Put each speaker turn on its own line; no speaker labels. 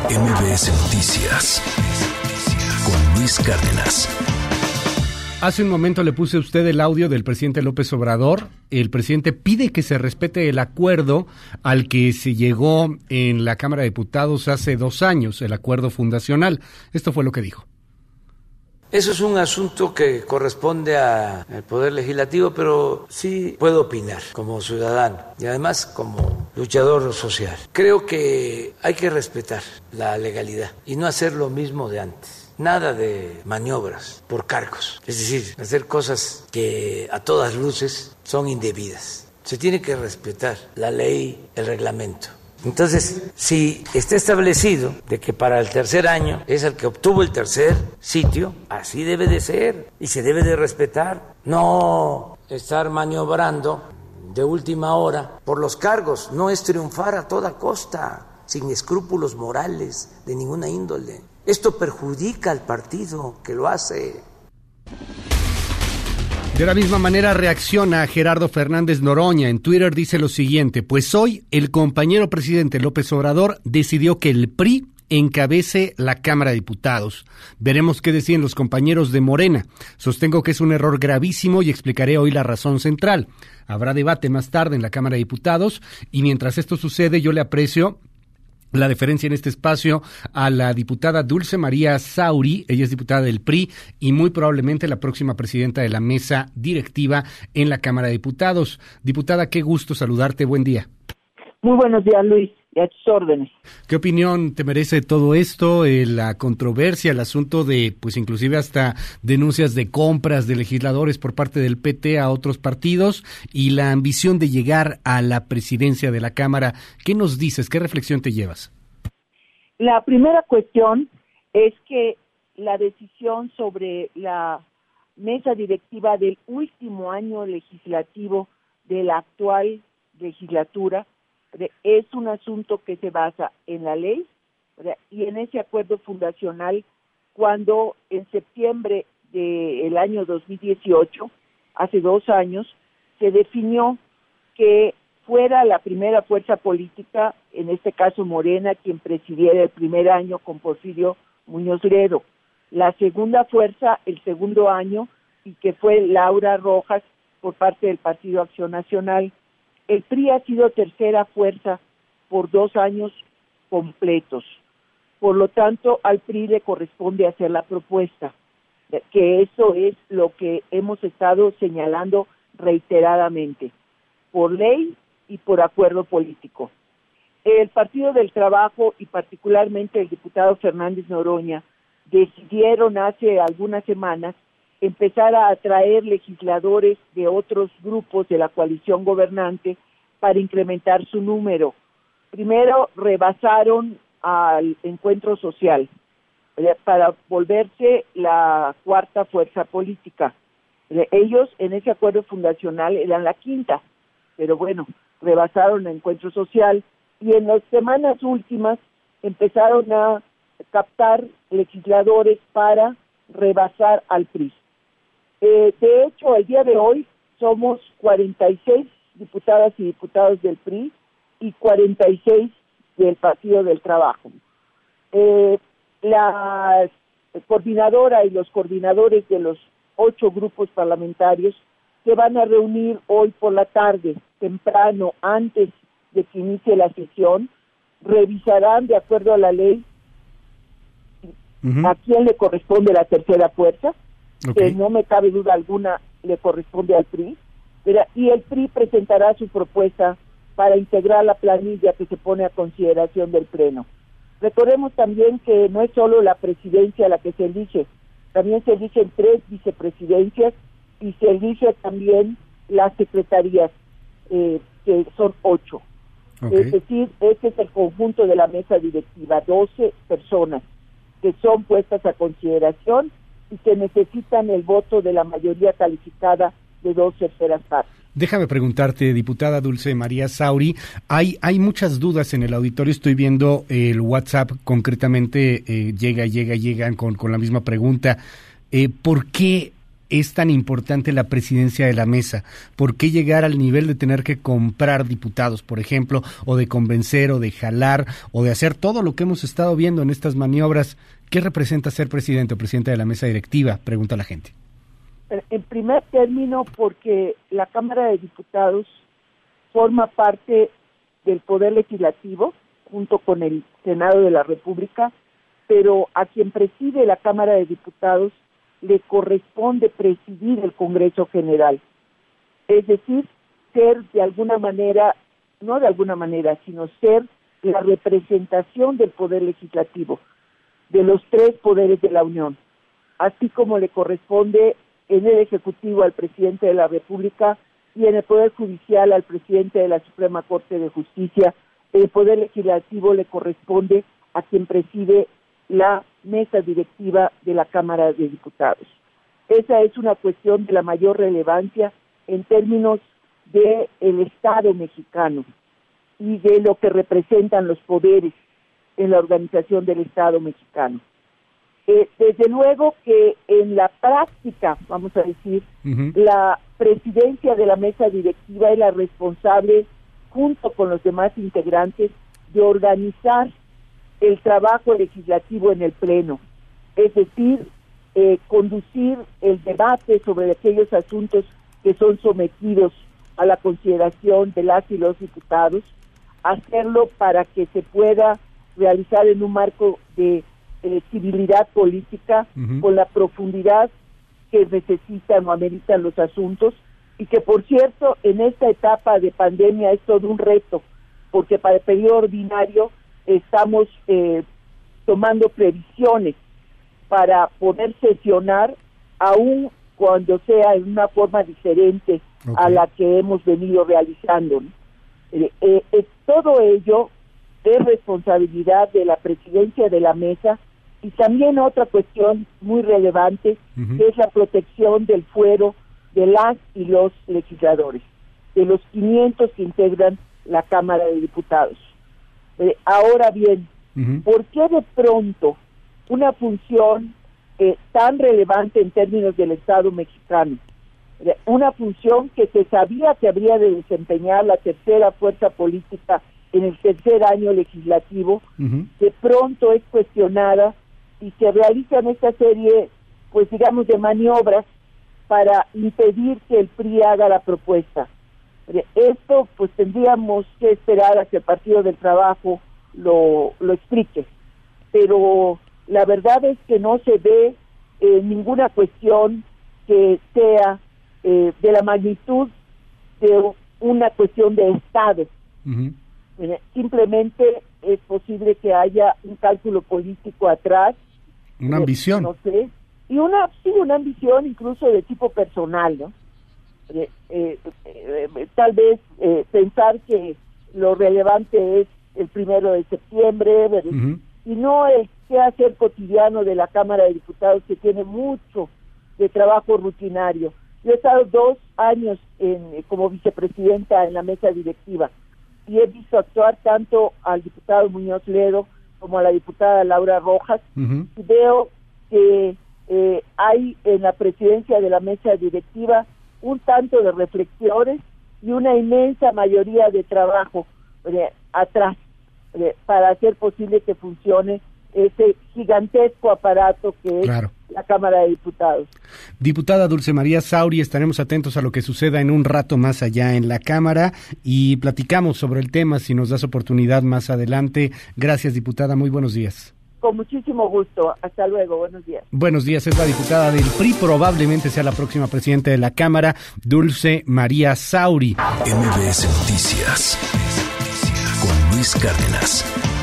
MBS Noticias con Luis Cárdenas.
Hace un momento le puse a usted el audio del presidente López Obrador. El presidente pide que se respete el acuerdo al que se llegó en la Cámara de Diputados hace 2 años, el acuerdo fundacional. Esto fue lo que dijo.
Eso es un asunto que corresponde al Poder Legislativo, pero sí puedo opinar como ciudadano y además como luchador social. Creo que hay que respetar la legalidad y no hacer lo mismo de antes. Nada de maniobras por cargos, es decir, hacer cosas que a todas luces son indebidas. Se tiene que respetar la ley, el reglamento. Entonces, si está establecido de que para el tercer año es el que obtuvo el tercer sitio, así debe de ser y se debe de respetar. No estar maniobrando de última hora por los cargos, no es triunfar a toda costa, sin escrúpulos morales de ninguna índole. Esto perjudica al partido que lo hace.
De la misma manera reacciona Gerardo Fernández Noroña. En Twitter dice lo siguiente: pues hoy el compañero presidente López Obrador decidió que el PRI encabece la Cámara de Diputados. Veremos qué deciden los compañeros de Morena. Sostengo que es un error gravísimo y explicaré hoy la razón central. Habrá debate más tarde en la Cámara de Diputados y mientras esto sucede yo le aprecio la deferencia en este espacio a la diputada Dulce María Sauri. Ella es diputada del PRI y muy probablemente la próxima presidenta de la mesa directiva en la Cámara de Diputados. Diputada, qué gusto saludarte, buen día.
Muy buenos días, Luis, y a tus órdenes.
¿Qué opinión te merece todo esto, la controversia, el asunto de, pues inclusive hasta denuncias de compras de legisladores por parte del PT a otros partidos y la ambición de llegar a la presidencia de la Cámara? ¿Qué nos dices? ¿Qué reflexión te llevas?
La primera cuestión es que la decisión sobre la mesa directiva del último año legislativo de la actual legislatura es un asunto que se basa en la ley, ¿verdad?, y en ese acuerdo fundacional cuando en septiembre del año 2018, hace 2 años, se definió que fuera la primera fuerza política, en este caso Morena, quien presidiera el primer año con Porfirio Muñoz Ledo, la segunda fuerza el segundo año y que fue Laura Rojas por parte del Partido Acción Nacional. El PRI ha sido tercera fuerza por 2 años completos. Por lo tanto, al PRI le corresponde hacer la propuesta, que eso es lo que hemos estado señalando reiteradamente, por ley y por acuerdo político. El Partido del Trabajo y particularmente el diputado Fernández Noroña decidieron hace algunas semanas empezar a atraer legisladores de otros grupos de la coalición gobernante para incrementar su número. Primero rebasaron al Encuentro Social para volverse la cuarta fuerza política. Ellos en ese acuerdo fundacional eran la quinta, pero bueno, rebasaron el Encuentro Social y en las semanas últimas empezaron a captar legisladores para rebasar al PRI. De hecho, el día de hoy somos 46 diputadas y diputados del PRI y 46 del Partido del Trabajo. La coordinadora y los coordinadores de los 8 grupos parlamentarios se van a reunir hoy por la tarde, temprano, antes de que inicie la sesión, revisarán de acuerdo a la ley a quién le corresponde la tercera fuerza, que no me cabe duda alguna le corresponde al PRI, y el PRI presentará su propuesta para integrar la planilla que se pone a consideración del Pleno. Recordemos también que no es solo la presidencia la que se elige, también se eligen 3 vicepresidencias y se elige también las secretarías, que son 8. Es decir, este es el conjunto de la mesa directiva, 12 personas que son puestas a consideración y que necesitan el voto de la mayoría calificada de 2/3 partes.
Déjame preguntarte, diputada Dulce María Sauri, hay muchas dudas en el auditorio, estoy viendo el WhatsApp concretamente, llegan con la misma pregunta. ¿Por qué es tan importante la presidencia de la mesa? ¿Por qué llegar al nivel de tener que comprar diputados, por ejemplo, o de convencer, o de jalar, o de hacer todo lo que hemos estado viendo en estas maniobras? ¿Qué representa ser presidente o presidenta de la mesa directiva? Pregunta la gente.
En primer término, porque la Cámara de Diputados forma parte del Poder Legislativo, junto con el Senado de la República, pero a quien preside la Cámara de Diputados le corresponde presidir el Congreso General. Es decir, ser de alguna manera, no de alguna manera, sino ser la representación del Poder Legislativo, de los tres poderes de la Unión, así como le corresponde en el Ejecutivo al Presidente de la República y en el Poder Judicial al Presidente de la Suprema Corte de Justicia. El Poder Legislativo le corresponde a quien preside la mesa directiva de la Cámara de Diputados. Esa es una cuestión de la mayor relevancia en términos del Estado mexicano y de lo que representan los poderes en la organización del Estado mexicano. Desde luego que en la práctica, vamos a decir, la presidencia de la mesa directiva es la responsable, junto con los demás integrantes, de organizar el trabajo legislativo en el Pleno, es decir, conducir el debate sobre aquellos asuntos que son sometidos a la consideración de las y los diputados, hacerlo para que se pueda realizar en un marco de civilidad política, con la profundidad que necesitan o ameritan los asuntos, y que, por cierto, en esta etapa de pandemia es todo un reto, porque para el periodo ordinario estamos tomando previsiones para poder sesionar, aún cuando sea en una forma diferente a la que hemos venido realizando, ¿no? Todo ello es responsabilidad de la presidencia de la mesa, y también otra cuestión muy relevante, que es la protección del fuero de las y los legisladores, de los 500 que integran la Cámara de Diputados. Ahora bien, ¿por qué de pronto una función tan relevante en términos del Estado mexicano, una función que se sabía que habría de desempeñar la tercera fuerza política en el tercer año legislativo, de pronto es cuestionada y se realizan esta serie, pues digamos, de maniobras para impedir que el PRI haga la propuesta? Esto pues tendríamos que esperar a que el Partido del Trabajo lo explique, pero la verdad es que no se ve ninguna cuestión que sea de la magnitud de una cuestión de Estado. Simplemente es posible que haya un cálculo político atrás,
una ambición,
no sé, y una ambición incluso de tipo personal, ¿no? Tal vez pensar que lo relevante es el 1 de septiembre, y no el quehacer cotidiano de la Cámara de Diputados, que tiene mucho de trabajo rutinario. Yo he estado 2 años como vicepresidenta en la mesa directiva, y he visto actuar tanto al diputado Muñoz Ledo como a la diputada Laura Rojas, y veo que hay en la presidencia de la mesa directiva un tanto de reflexiones y una inmensa mayoría de trabajo atrás para hacer posible que funcione ese gigantesco aparato que es la Cámara de Diputados.
Diputada Dulce María Sauri, estaremos atentos a lo que suceda en un rato más allá en la Cámara y platicamos sobre el tema si nos das oportunidad más adelante. Gracias, diputada, muy buenos días.
Con muchísimo gusto, hasta luego, buenos días.
Buenos días, es la diputada del PRI, probablemente sea la próxima presidenta de la Cámara, Dulce María Sauri.
MBS Noticias con Luis Cárdenas.